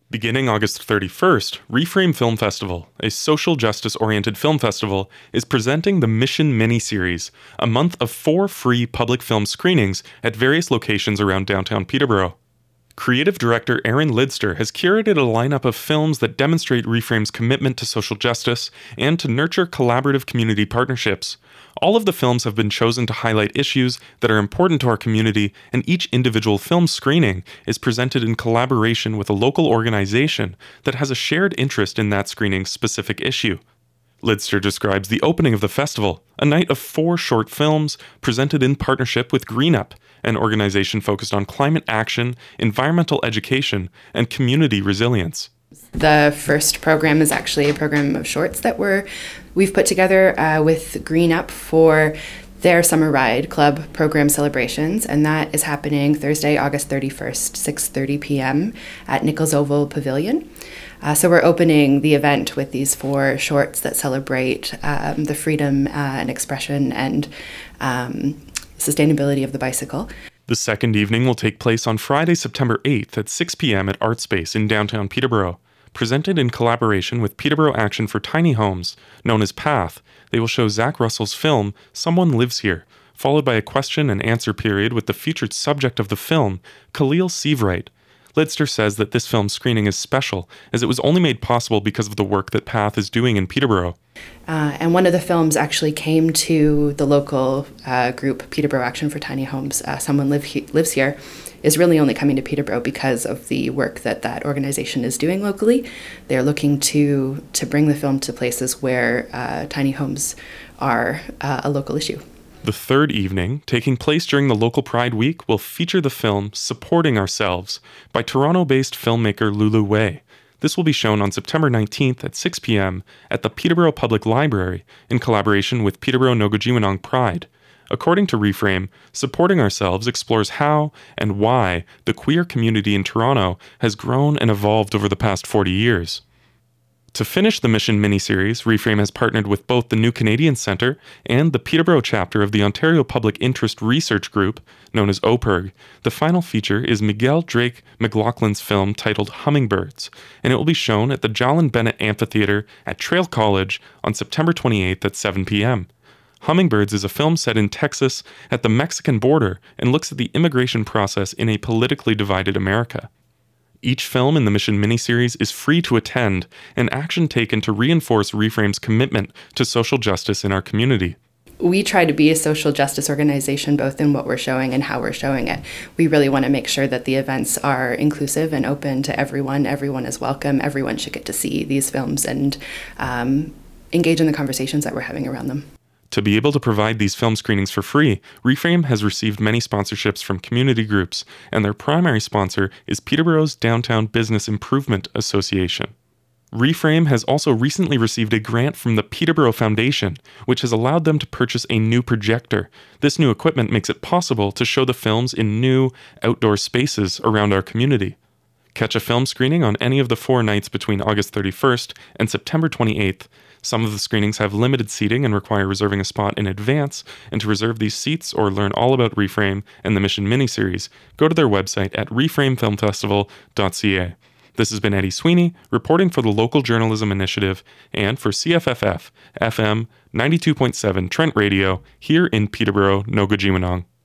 Beginning August 31st, Reframe Film Festival, a social justice-oriented film festival, is presenting the Mission miniseries, a month of 4 free public film screenings at various locations around downtown Peterborough. Creative director Aaron Lidster has curated a lineup of films that demonstrate Reframe's commitment to social justice and to nurture collaborative community partnerships. All of the films have been chosen to highlight issues that are important to our community, and each individual film screening is presented in collaboration with a local organization that has a shared interest in that screening's specific issue. Lidster describes the opening of the festival, a night of 4 short films presented in partnership with GreenUp, an organization focused on climate action, environmental education, and community resilience. The first program is actually a program of shorts that we've put together with GreenUp for their Summer Ride Club program celebrations, and that is happening Thursday, August 31st, 6:30 p.m. at Nichols Oval Pavilion. So we're opening the event with these 4 shorts that celebrate the freedom and expression and sustainability of the bicycle. The second evening will take place on Friday, September 8th at 6 p.m. at ArtSpace in downtown Peterborough. Presented in collaboration with Peterborough Action for Tiny Homes, known as PATH, they will show Zach Russell's film, Someone Lives Here, followed by a question and answer period with the featured subject of the film, Khalil Sievewright. Lidster says that this film screening is special, as it was only made possible because of the work that PATH is doing in Peterborough. And one of the films actually came to the local group, Peterborough Action for Tiny Homes. Someone Lives Here is really only coming to Peterborough because of the work that organization is doing locally. They're looking to bring the film to places where tiny homes are a local issue. The third evening, taking place during the local Pride Week, will feature the film Supporting Ourselves by Toronto-based filmmaker Lulu Wei. This will be shown on September 19th at 6 p.m. at the Peterborough Public Library in collaboration with Peterborough Nogojiwanong Pride. According to Reframe, Supporting Ourselves explores how and why the queer community in Toronto has grown and evolved over the past 40 years. To finish the Mission miniseries, Reframe has partnered with both the New Canadian Centre and the Peterborough chapter of the Ontario Public Interest Research Group, known as OPIRG. The final feature is Miguel Drake McLaughlin's film titled Hummingbirds, and it will be shown at the Jalen Bennett Amphitheatre at Trail College on September 28th at 7 p.m. Hummingbirds is a film set in Texas at the Mexican border and looks at the immigration process in a politically divided America. Each film in the Mission miniseries is free to attend, and action taken to reinforce Reframe's commitment to social justice in our community. We try to be a social justice organization both in what we're showing and how we're showing it. We really want to make sure that the events are inclusive and open to everyone. Everyone is welcome. Everyone should get to see these films and engage in the conversations that we're having around them. To be able to provide these film screenings for free, Reframe has received many sponsorships from community groups, and their primary sponsor is Peterborough's Downtown Business Improvement Association. Reframe has also recently received a grant from the Peterborough Foundation, which has allowed them to purchase a new projector. This new equipment makes it possible to show the films in new, outdoor spaces around our community. Catch a film screening on any of the 4 nights between August 31st and September 28th. Some of the screenings have limited seating and require reserving a spot in advance, and to reserve these seats or learn all about Reframe and the Mission miniseries, go to their website at reframefilmfestival.ca. This has been Eddie Sweeney, reporting for the Local Journalism Initiative and for CFFF FM 92.7 Trent Radio here in Peterborough, Nogojiwanong.